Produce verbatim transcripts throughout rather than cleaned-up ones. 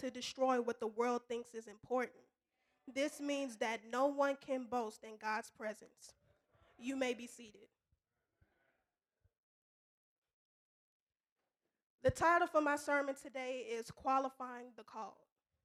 to destroy what the world thinks is important. This means that no one can boast in God's presence. You may be seated. The title for my sermon today is Qualifying the Called.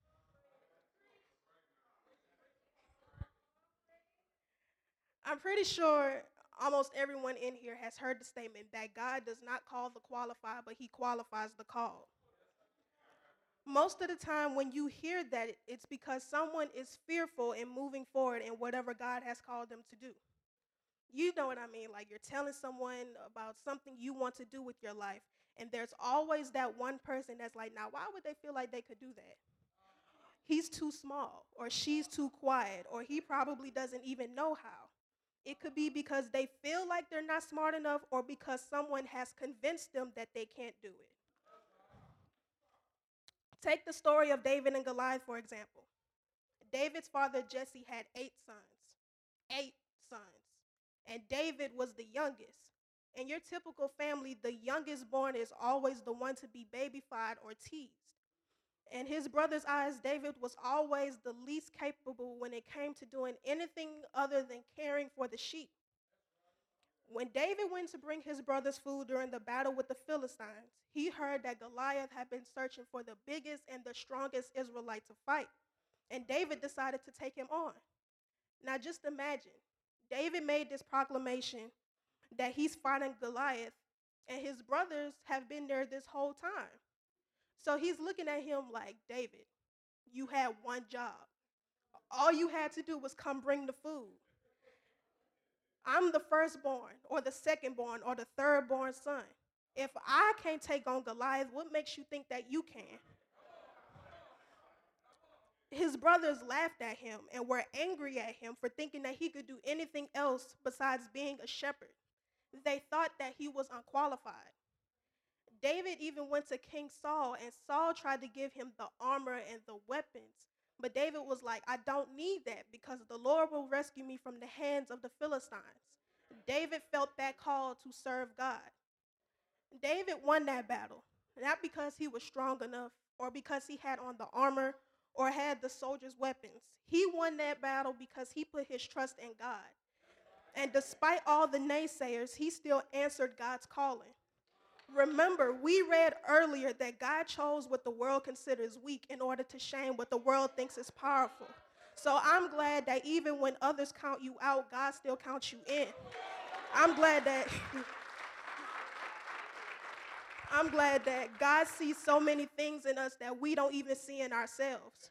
I'm pretty sure almost everyone in here has heard the statement that God does not call the qualified, but he qualifies the called. Most of the time when you hear that, it's because someone is fearful in moving forward in whatever God has called them to do. You know what I mean? Like you're telling someone about something you want to do with your life, and there's always that one person that's like, now why would they feel like they could do that? He's too small, or she's too quiet, or he probably doesn't even know how. It could be because they feel like they're not smart enough, or because someone has convinced them that they can't do it. Take the story of David and Goliath, for example. David's father, Jesse, had eight sons. Eight sons. And David was the youngest. In your typical family, the youngest born is always the one to be babyfied or teased. In his brother's eyes, David was always the least capable when it came to doing anything other than caring for the sheep. When David went to bring his brother's food during the battle with the Philistines, he heard that Goliath had been searching for the biggest and the strongest Israelite to fight, and David decided to take him on. Now just imagine, David made this proclamation that he's fighting Goliath, and his brothers have been there this whole time. So he's looking at him like, David, you had one job. All you had to do was come bring the food. I'm the firstborn, or the secondborn, or the thirdborn son. If I can't take on Goliath, what makes you think that you can? His brothers laughed at him and were angry at him for thinking that he could do anything else besides being a shepherd. They thought that he was unqualified. David even went to King Saul, and Saul tried to give him the armor and the weapons. But David was like, I don't need that because the Lord will rescue me from the hands of the Philistines. David felt that call to serve God. David won that battle, not because he was strong enough or because he had on the armor or had the soldiers' weapons. He won that battle because he put his trust in God. And despite all the naysayers, he still answered God's calling. Remember, we read earlier that God chose what the world considers weak in order to shame what the world thinks is powerful. So I'm glad that even when others count you out, God still counts you in. I'm glad that I'm glad that God sees so many things in us that we don't even see in ourselves.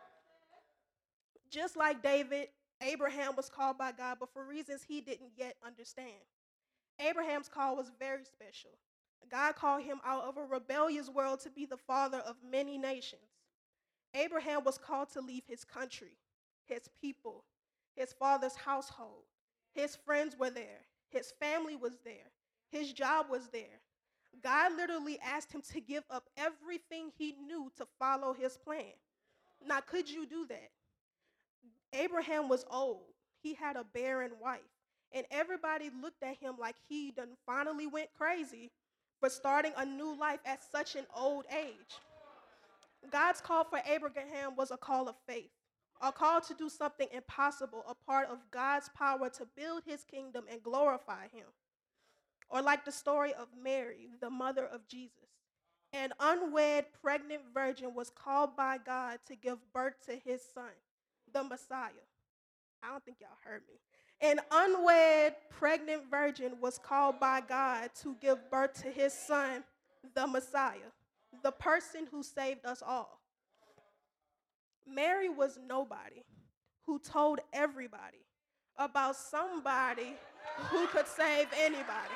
Just like David, Abraham was called by God, but for reasons he didn't yet understand. Abraham's call was very special. God called him out of a rebellious world to be the father of many nations. Abraham was called to leave his country, his people, his father's household. His friends were there. His family was there. His job was there. God literally asked him to give up everything he knew to follow his plan. Now, could you do that? Abraham was old. He had a barren wife. And everybody looked at him like he done finally went crazy for starting a new life at such an old age. God's call for Abraham was a call of faith, a call to do something impossible, a part of God's power to build his kingdom and glorify him. Or like the story of Mary, the mother of Jesus. An unwed pregnant virgin was called by God to give birth to his son, the Messiah. I don't think y'all heard me. An unwed pregnant virgin was called by God to give birth to his son, the Messiah, the person who saved us all. Mary was nobody who told everybody about somebody who could save anybody.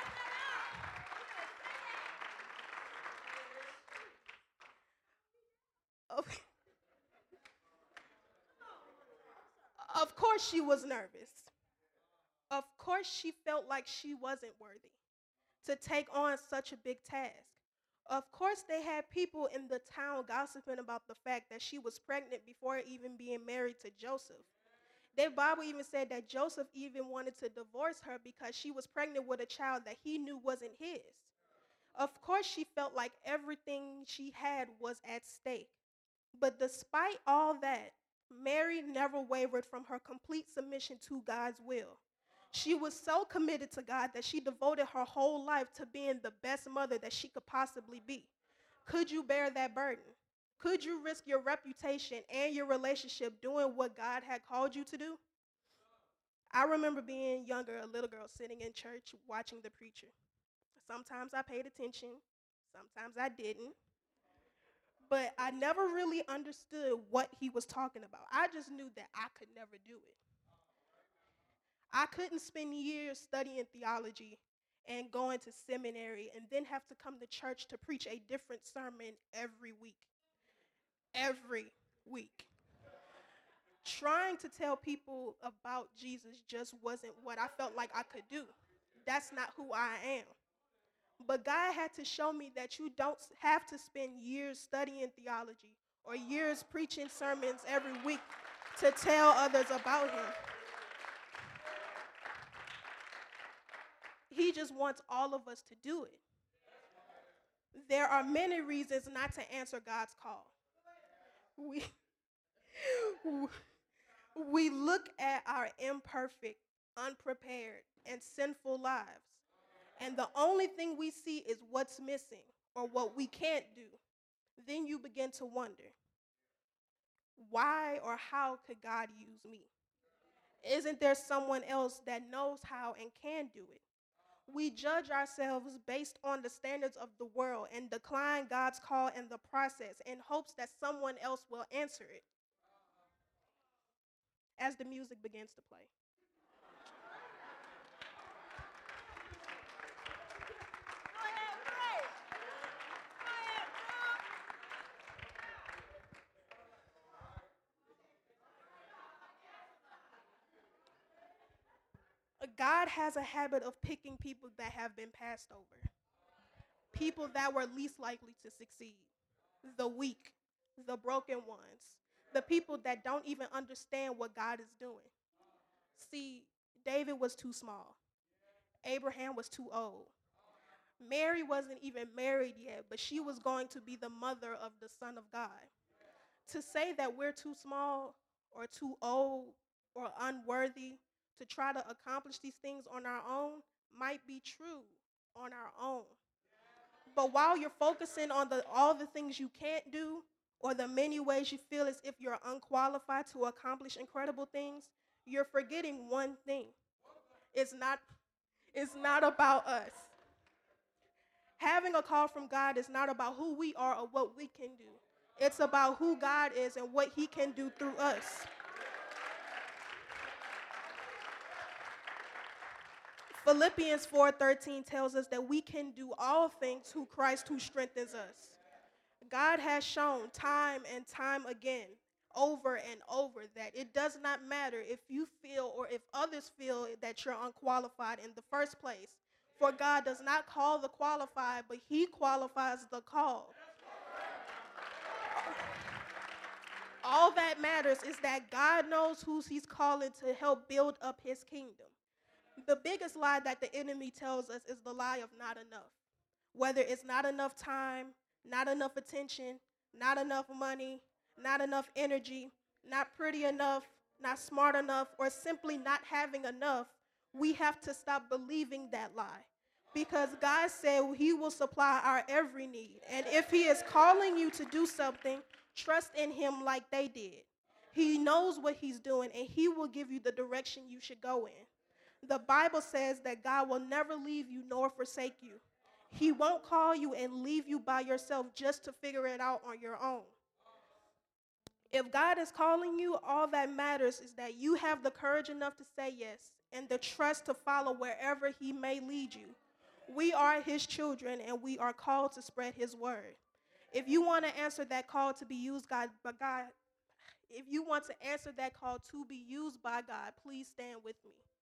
Of, of course she was nervous. Of course she felt like she wasn't worthy to take on such a big task. Of course they had people in the town gossiping about the fact that she was pregnant before even being married to Joseph. The Bible even said that Joseph even wanted to divorce her because she was pregnant with a child that he knew wasn't his. Of course she felt like everything she had was at stake. But despite all that, Mary never wavered from her complete submission to God's will. She was so committed to God that she devoted her whole life to being the best mother that she could possibly be. Could you bear that burden? Could you risk your reputation and your relationship doing what God had called you to do? I remember being younger, a little girl sitting in church watching the preacher. Sometimes I paid attention, sometimes I didn't, but I never really understood what he was talking about. I just knew that I could never do it. I couldn't spend years studying theology and going to seminary and then have to come to church to preach a different sermon every week. Every week. Trying to tell people about Jesus just wasn't what I felt like I could do. That's not who I am. But God had to show me that you don't have to spend years studying theology or years preaching sermons every week to tell others about him. He just wants all of us to do it. There are many reasons not to answer God's call. We, we look at our imperfect, unprepared, and sinful lives, and the only thing we see is what's missing or what we can't do. Then you begin to wonder, why or how could God use me? Isn't there someone else that knows how and can do it? We judge ourselves based on the standards of the world and decline God's call in the process in hopes that someone else will answer it. As the music begins to play. God has a habit of picking people that have been passed over, people that were least likely to succeed, the weak, the broken ones, the people that don't even understand what God is doing. See, David was too small. Abraham was too old. Mary wasn't even married yet, but she was going to be the mother of the Son of God. To say that we're too small or too old or unworthy to try to accomplish these things on our own might be true on our own. But while you're focusing on the, all the things you can't do or the many ways you feel as if you're unqualified to accomplish incredible things, you're forgetting one thing. It's not, it's not about us. Having a call from God is not about who we are or what we can do. It's about who God is and what he can do through us. Philippians four thirteen tells us that we can do all things through Christ who strengthens us. God has shown time and time again, over and over, that it does not matter if you feel or if others feel that you're unqualified in the first place. For God does not call the qualified, but he qualifies the called. All that matters is that God knows who he's calling to help build up his kingdom. The biggest lie that the enemy tells us is the lie of not enough. Whether it's not enough time, not enough attention, not enough money, not enough energy, not pretty enough, not smart enough, or simply not having enough, we have to stop believing that lie. Because God said he will supply our every need. And if he is calling you to do something, trust in him like they did. He knows what he's doing, and he will give you the direction you should go in. The Bible says that God will never leave you nor forsake you. He won't call you and leave you by yourself just to figure it out on your own. If God is calling you, all that matters is that you have the courage enough to say yes and the trust to follow wherever he may lead you. We are his children, and we are called to spread his word. If you want to answer that call to be used God, by God, if you want to answer that call to be used by God, please stand with me.